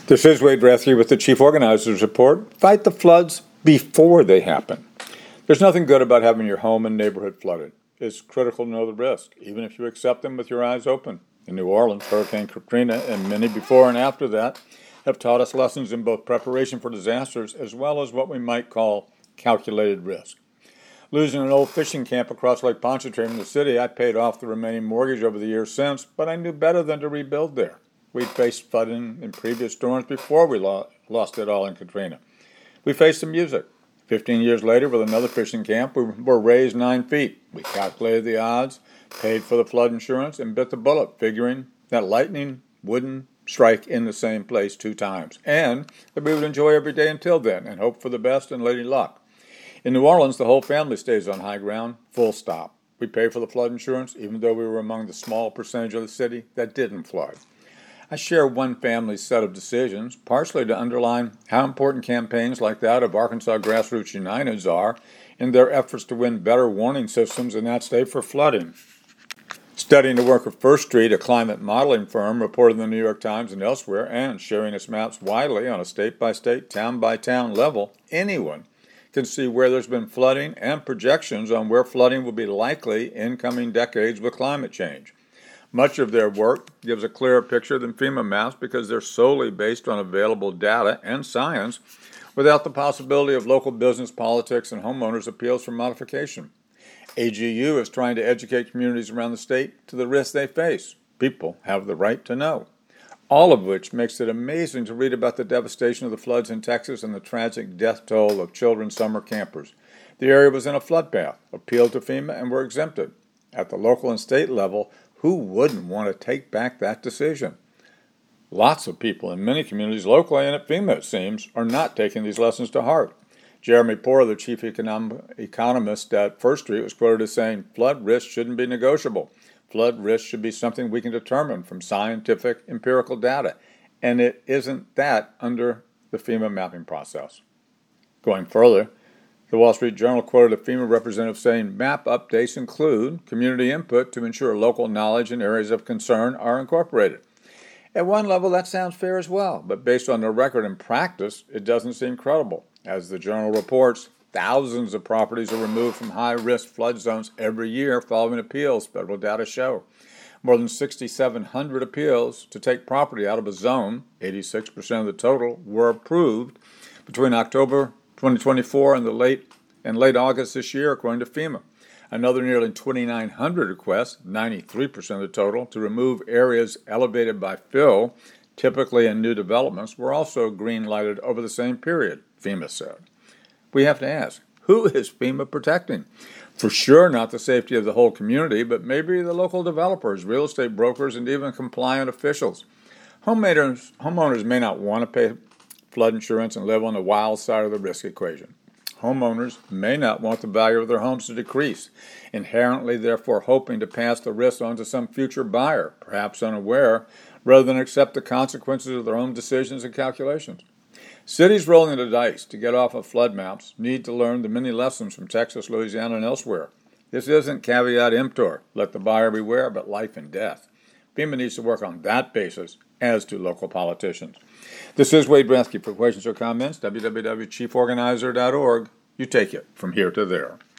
This is Wade Bresky with the Chief Organizer's Report. Fight the floods before they happen. There's nothing good about having your home and neighborhood flooded. It's critical to know the risk, even if you accept them with your eyes open. In New Orleans, Hurricane Katrina and many before and after that have taught us lessons in both preparation for disasters as well as what we might call calculated risk. Losing an old fishing camp across Lake Pontchartrain in the city, I paid off the remaining mortgage over the years since, but I knew better than to rebuild there. We'd faced flooding in previous storms before we lost it all in Katrina. We faced the music. 15 years later, with another fishing camp, we were raised 9 feet. We calculated the odds, paid for the flood insurance, and bit the bullet, figuring that lightning wouldn't strike in the same place 2 times, and that we would enjoy every day until then and hope for the best and lady luck. In New Orleans, the whole family stays on high ground, full stop. We pay for the flood insurance, even though we were among the small percentage of the city that didn't flood. I share one family's set of decisions, partially to underline how important campaigns like that of Arkansas Grassroots United's are in their efforts to win better warning systems in that state for flooding. Studying the work of First Street, a climate modeling firm reported in the New York Times and elsewhere, and sharing its maps widely on a state-by-state, town-by-town level, anyone can see where there's been flooding and projections on where flooding will be likely in coming decades with climate change. Much of their work gives a clearer picture than FEMA maps because they're solely based on available data and science without the possibility of local business, politics, and homeowners' appeals for modification. AGU is trying to educate communities around the state to the risks they face. People have the right to know. All of which makes it amazing to read about the devastation of the floods in Texas and the tragic death toll of children's summer campers. The area was in a flood path, appealed to FEMA, and were exempted. At the local and state level, who wouldn't want to take back that decision? Lots of people in many communities locally and at FEMA, it seems, are not taking these lessons to heart. Jeremy Porter, the chief economist at First Street, was quoted as saying, "Flood risk shouldn't be negotiable. Flood risk should be something we can determine from scientific, empirical data." And it isn't that under the FEMA mapping process. Going further, the Wall Street Journal quoted a FEMA representative saying, "Map updates include community input to ensure local knowledge and areas of concern are incorporated." At one level, that sounds fair as well, but based on the record and practice, it doesn't seem credible. As the Journal reports, thousands of properties are removed from high-risk flood zones every year following appeals, federal data show. More than 6,700 appeals to take property out of a zone, 86% of the total, were approved between October 2024 and late August this year, according to FEMA. Another nearly 2,900 requests, 93% of the total, to remove areas elevated by fill, typically in new developments, were also green-lighted over the same period, FEMA said. We have to ask, who is FEMA protecting? For sure not the safety of the whole community, but maybe the local developers, real estate brokers, and even compliant officials. Homeowners may not want to pay flood insurance and live on the wild side of the risk equation. Homeowners may not want the value of their homes to decrease, inherently therefore hoping to pass the risk on to some future buyer, perhaps unaware, rather than accept the consequences of their own decisions and calculations. Cities rolling the dice to get off of flood maps need to learn the many lessons from Texas, Louisiana, and elsewhere. This isn't caveat emptor, let the buyer beware, but life and death. FEMA needs to work on that basis, as do local politicians. This is Wade Bresky. For questions or comments, www.chieforganizer.org. You take it from here to there.